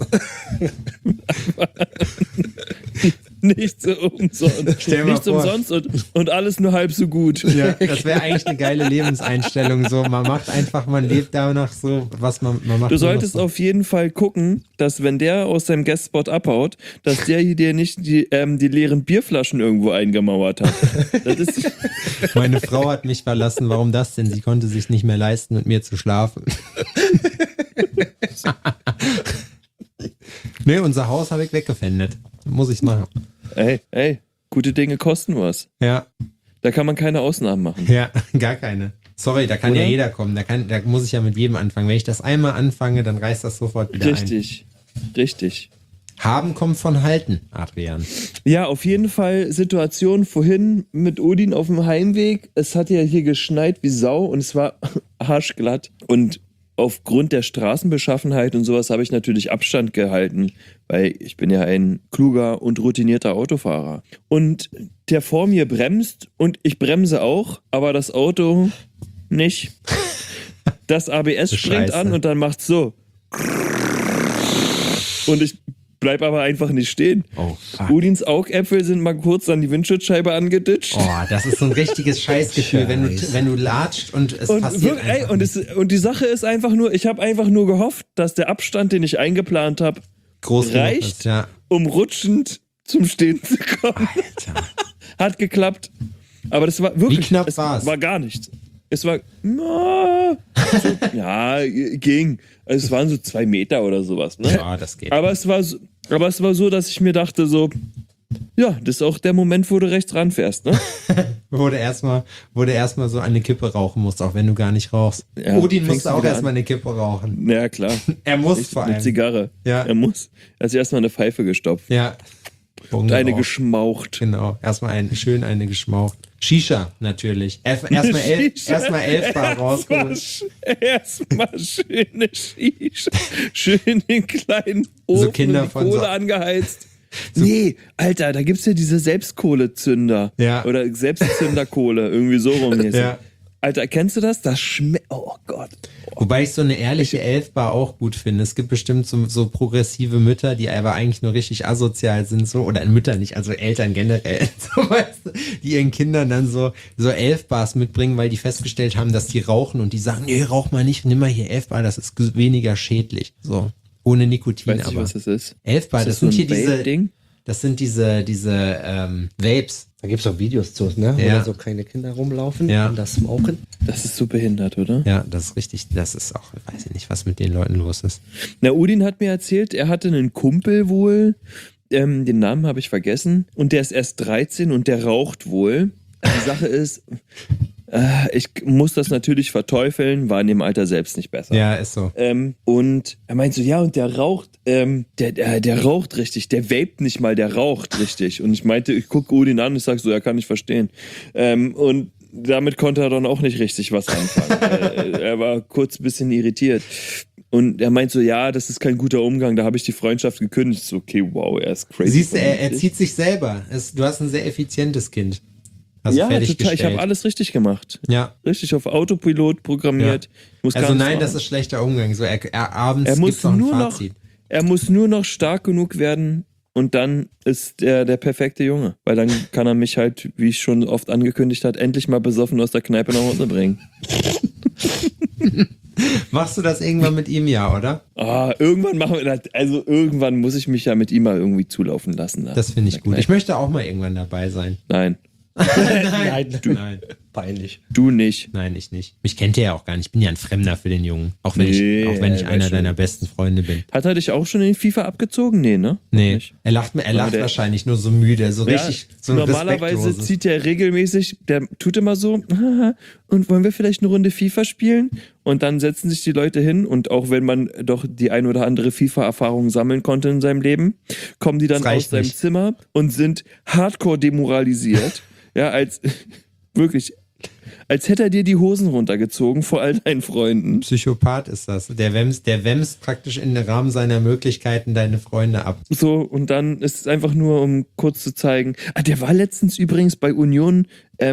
Nichts umsonst. Stell dir mal Nichts vor. umsonst und alles nur halb so gut. Ja, das wäre eigentlich eine geile Lebenseinstellung. So, man macht einfach, man lebt danach so, was man macht. Du nur solltest noch so. auf jeden Fall gucken, dass wenn der aus seinem Guestspot abhaut, dass der hier dir nicht die leeren Bierflaschen irgendwo eingemauert hat. Das ist, Meine Frau hat mich verlassen. Warum das denn? Sie konnte sich nicht mehr leisten, mit mir zu schlafen. Nee, unser Haus habe ich weggefändet. Muss ich machen. ey, gute Dinge kosten was. Ja, Da kann man keine Ausnahmen machen. ja, gar keine. Sorry, da kann Oder? ja jeder kommen. Da muss ich ja mit jedem anfangen. Wenn ich das einmal anfange, dann reißt das sofort wieder Richtig. Haben kommt von halten, Adrian. Ja, auf jeden Fall Situation vorhin mit Odin auf dem Heimweg. Es hat ja hier geschneit wie Sau und es war arschglatt. Und aufgrund der Straßenbeschaffenheit und sowas habe ich natürlich Abstand gehalten, weil ich bin ja ein kluger und routinierter Autofahrer. Und der vor mir bremst und ich bremse auch, aber das Auto nicht. Das ABS springt Scheiße. an und dann macht's so. Und ich bleib aber einfach nicht stehen. Oh, fuck. Udins Augäpfel sind mal kurz an die Windschutzscheibe angeditscht. Oh, das ist so ein richtiges Scheißgefühl, wenn du latscht und es passiert einfach Und die Sache ist einfach nur, ich habe einfach nur gehofft, dass der Abstand, den ich eingeplant habe, groß genug reicht, ist, ja. um rutschend zum Stehen zu kommen. Alter. Hat geklappt. Aber das war wirklich, Wie knapp es war's? war gar nichts. Es war, ja, ging. Also es waren so 2 Meter oder sowas, ne? Ja, das geht. Aber es war so, dass ich mir dachte so, ja, das ist auch der Moment, wo du rechts ranfährst, ne? Wo du erstmal so eine Kippe rauchen musst, auch wenn du gar nicht rauchst. Ja, Odin fängst musste du auch wieder erstmal an. eine Kippe rauchen. Ja, klar. Er muss vor Eine allem. Zigarre. Ja. Er muss. Er hat sich erstmal eine Pfeife gestopft. Ja. Und eine Bunge geschmaucht. Genau, erstmal schön eine geschmaucht. Shisha, natürlich. Erstmal 11 Bar rausgeholt. Erstmal schöne Shisha. Schön den kleinen Ofen So Kinder und die von Kohle so- angeheizt. Nee, Alter, da gibt's ja diese Selbstkohlezünder. Ja. Oder Selbstzünderkohle, irgendwie so rum. Hier. Ja. Alter, kennst du das? Das schmeckt. Oh Gott. Wobei ich so eine ehrliche 11 Bar auch gut finde. Es gibt bestimmt so progressive Mütter, die aber eigentlich nur richtig asozial sind, so, oder Mütter nicht, also Eltern generell, so, weißt du, die ihren Kindern dann so 11 Bars mitbringen, weil die festgestellt haben, dass die rauchen und die sagen, nee, rauch mal nicht, nimm mal hier 11 Bar, das ist weniger schädlich. So. Ohne Nikotin, Weiß nicht, aber. was das ist. 11 Bar, Ist das so sind ein hier Vape-Ding? das sind diese Vapes. Da gibt's auch Videos zu, ne? Wo Ja. da so kleine Kinder rumlaufen Ja. und das smoken. Das ist so behindert, oder? Ja, das ist richtig, das ist auch, weiß ich nicht, was mit den Leuten los ist. Na, Udin hat mir erzählt, er hatte einen Kumpel wohl, den Namen habe ich vergessen, und der ist erst 13 und der raucht wohl. Die Sache ist, ich muss das natürlich verteufeln, war in dem Alter selbst nicht besser. Ja, ist so. Und er meint so, ja, und der raucht, der raucht richtig, der vapet nicht mal, der raucht richtig. Und ich meinte, ich gucke Udin an und ich sag so, ja, kann ich verstehen. Und damit konnte er dann auch nicht richtig was anfangen. Er war kurz ein bisschen irritiert. Und er meint so, ja, das ist kein guter Umgang, da habe ich die Freundschaft gekündigt. So, okay, wow, er ist crazy. Siehst du, er zieht sich selber. Du hast ein sehr effizientes Kind. Hast du ja, total, ich fertiggestellt. habe alles richtig gemacht. Ja. Richtig auf Autopilot programmiert. Ich muss gar Also nichts nein, machen. das ist schlechter Umgang. So, abends Er gibt's muss, noch ein nur noch, Fazit. er muss nur noch stark genug werden und dann ist er der perfekte Junge. Weil dann kann er mich halt, wie ich schon oft angekündigt habe, endlich mal besoffen aus der Kneipe nach Hause bringen. Machst du das irgendwann mit ihm, ja, oder? Irgendwann machen wir das, also irgendwann muss ich mich ja mit ihm mal irgendwie zulaufen lassen. Das finde ich gut. Ich möchte auch mal irgendwann dabei sein. Nein, Nein. Peinlich. du nicht. Nein, ich nicht. Mich kennt er ja auch gar nicht. Ich bin ja ein Fremder für den Jungen. Auch wenn Nee, ich weiß einer schon. deiner besten Freunde bin. Hat er dich auch schon in FIFA abgezogen? Nee, ne? Nee, Nicht. er lacht der- wahrscheinlich nur so müde, so richtig, so ein normalerweise respektloses. zieht er regelmäßig, der tut immer so, haha, und wollen wir vielleicht eine Runde FIFA spielen? Und dann setzen sich die Leute hin und auch wenn man doch die ein oder andere FIFA-Erfahrung sammeln konnte in seinem Leben, kommen die dann Das reicht aus seinem nicht. Zimmer und sind hardcore demoralisiert. Ja, wirklich, als hätte er dir die Hosen runtergezogen vor all deinen Freunden. Psychopath ist das. Der wämst praktisch in den Rahmen seiner Möglichkeiten deine Freunde ab. So, und dann ist es einfach nur, um kurz zu zeigen. Der war letztens übrigens bei Union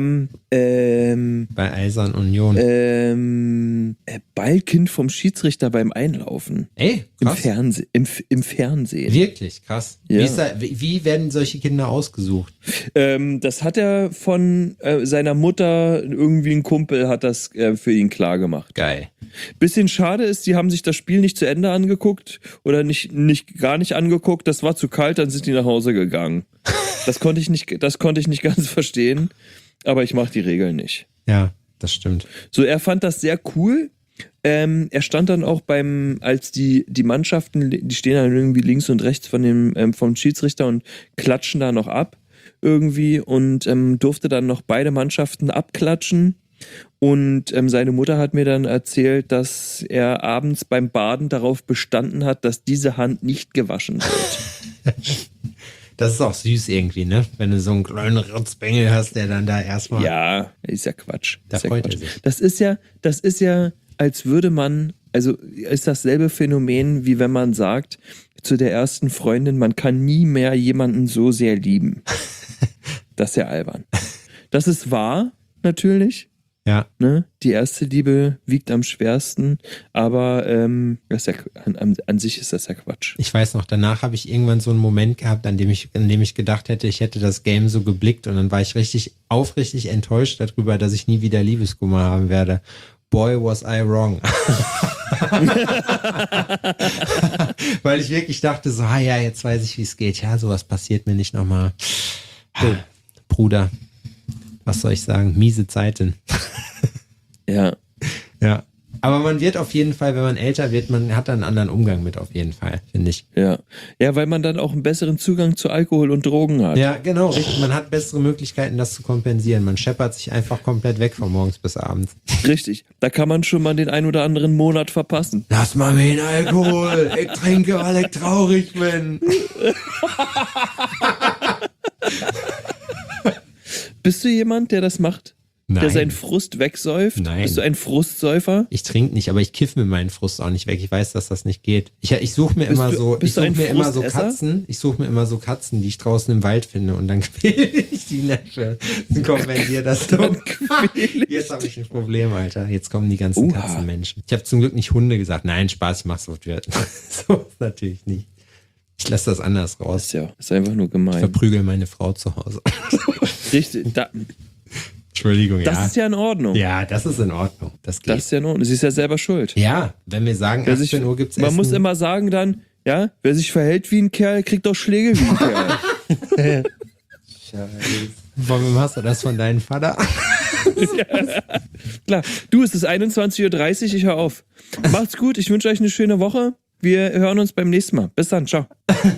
Bei Eisern Union. Ballkind vom Schiedsrichter beim Einlaufen. Ey, Im, krass. Im Fernsehen. Wirklich, krass. Ja. Wie werden solche Kinder ausgesucht? Das hat er von seiner Mutter, irgendwie ein Kumpel hat das für ihn klar gemacht. Geil. Bisschen schade ist, die haben sich das Spiel nicht zu Ende angeguckt oder gar nicht angeguckt. Das war zu kalt, dann sind die nach Hause gegangen. Das konnte ich nicht ganz verstehen, aber ich mache die Regeln nicht. Ja, das stimmt. So, er fand das sehr cool. Er stand dann auch als die Mannschaften, die stehen dann irgendwie links und rechts vom Schiedsrichter und klatschen da noch ab irgendwie und durfte dann noch beide Mannschaften abklatschen. Und seine Mutter hat mir dann erzählt, dass er abends beim Baden darauf bestanden hat, dass diese Hand nicht gewaschen wird. Das ist auch süß irgendwie, ne? Wenn du so einen kleinen Rotzbengel hast, der dann da erstmal... Ja, ist ja Quatsch. Da Ist ja freut Quatsch. er sich. Das ist ja, als würde man, also ist dasselbe Phänomen, wie wenn man sagt zu der ersten Freundin, man kann nie mehr jemanden so sehr lieben. Das ist ja albern. Das ist wahr, natürlich. Ja. Ne? Die erste Liebe wiegt am schwersten, aber das ist ja, an sich ist das ja Quatsch. Ich weiß noch, danach habe ich irgendwann so einen Moment gehabt, an dem ich gedacht hätte, ich hätte das Game so geblickt und dann war ich aufrichtig enttäuscht darüber, dass ich nie wieder Liebeskummer haben werde. Boy, was I wrong. Weil ich wirklich dachte so, ja, jetzt weiß ich, wie es geht. Ja, sowas passiert mir nicht nochmal. Bruder, was soll ich sagen? Miese Zeiten. Ja. Ja. Aber man wird auf jeden Fall, wenn man älter wird, man hat dann einen anderen Umgang mit auf jeden Fall, finde ich. Ja. Ja, weil man dann auch einen besseren Zugang zu Alkohol und Drogen hat. Ja, genau, richtig. Man hat bessere Möglichkeiten, das zu kompensieren. Man scheppert sich einfach komplett weg von morgens bis abends. Richtig. Da kann man schon mal den ein oder anderen Monat verpassen. Lass mal den Alkohol. Ich trinke, weil ich traurig bin. Bist du jemand, der das macht? Nein. Der seinen Frust wegsäuft? Nein. Bist du ein Frustsäufer? Ich trinke nicht, aber ich kiff mir meinen Frust auch nicht weg. Ich weiß, dass das nicht geht. Ich suche mir immer so Katzen. Ich suche mir immer so Katzen, die ich draußen im Wald finde und dann quäle ich die Nächte. Dann kompensiert das doch. Jetzt habe ich ein Problem, Alter. Jetzt kommen die ganzen Katzenmenschen. Ich habe zum Glück nicht Hunde gesagt. Nein, Spaß, ich mach's so. So ist natürlich nicht. Ich lasse das anders raus. Das ist einfach nur gemein. Ich verprügel meine Frau zu Hause. Richtig. Entschuldigung, Das ist ja in Ordnung. Ja, das ist in Ordnung. Das geht. Das ist ja in Ordnung. Sie ist ja selber schuld. Ja, wenn wir sagen, 18 Uhr gibt's Essen. Man muss immer sagen dann, ja, wer sich verhält wie ein Kerl, kriegt auch Schläge wie ein Kerl. Scheiße. Von wem hast du das? Von deinem Vater? Ja. Klar. Du, es ist 21:30 Uhr, ich höre auf. Macht's gut, ich wünsche euch eine schöne Woche. Wir hören uns beim nächsten Mal. Bis dann, ciao.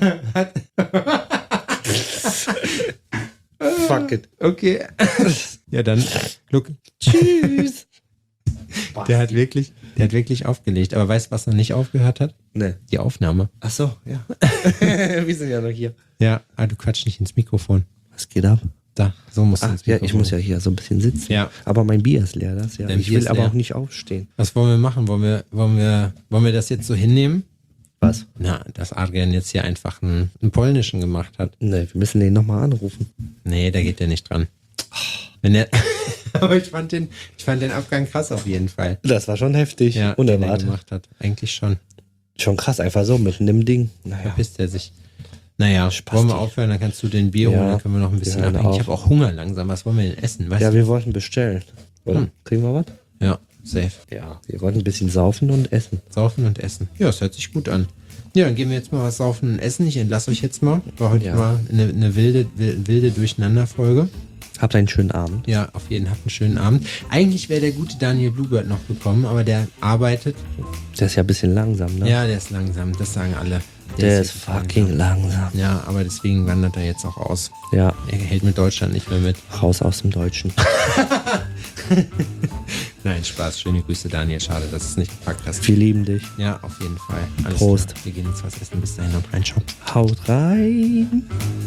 Fuck it. Okay. Ja, dann, look. Tschüss. Der hat wirklich aufgelegt. Aber weißt du, was noch nicht aufgehört hat? Ne. Die Aufnahme. Ach so, ja. Wir sind ja noch hier. Ja, aber du quatsch nicht ins Mikrofon. Was geht ab? Da, so musst du Ach, ins ja, Mikrofon. ich muss ja hier so ein bisschen sitzen. Ja. Aber mein Bier ist leer, das ja. Dein Ich Bier will ist aber leer. auch nicht aufstehen. Was wollen wir machen? Wollen wir das jetzt so hinnehmen? Was? Na, dass Adrian jetzt hier einfach einen polnischen gemacht hat. Ne, wir müssen den nochmal anrufen. Nee, da geht der nicht dran. Wenn der, aber ich fand den Abgang krass auf jeden Fall. Das war schon heftig. Ja, Und den er erwartet. gemacht hat. Eigentlich schon. Schon krass, einfach so mitten im Ding. Verpisst er sich. Naja, Spasti. wollen wir aufhören, dann kannst du den Bier holen, Ja, dann können wir noch ein bisschen wir hören abhängen. Ich auf. habe auch Hunger langsam. Was wollen wir denn essen? Weißt Ja, du? wir wollten bestellen. Oder? Kriegen wir was? Ja, safe. Ja. Wir wollten ein bisschen saufen und essen. Saufen und essen. Ja, das hört sich gut an. Ja, dann gehen wir jetzt mal was saufen und essen. Ich entlasse euch jetzt mal. War heute mal eine wilde Durcheinanderfolge. Habt einen schönen Abend. Ja, auf jeden Fall einen schönen Abend. Eigentlich wäre der gute Daniel Bluebird noch gekommen, aber der arbeitet. Der ist ja ein bisschen langsam, ne? Ja, der ist langsam, das sagen alle. Der ist fucking langsam. Ja, aber deswegen wandert er jetzt auch aus. Ja. Er hält mit Deutschland nicht mehr mit. Raus aus dem Deutschen. Nein, Spaß. Schöne Grüße, Daniel. Schade, dass es nicht gepackt hast. Wir lieben dich. Ja, auf jeden Fall. Alles Prost. klar. Wir gehen jetzt was essen. Bis dahin und reinschauen. Haut rein.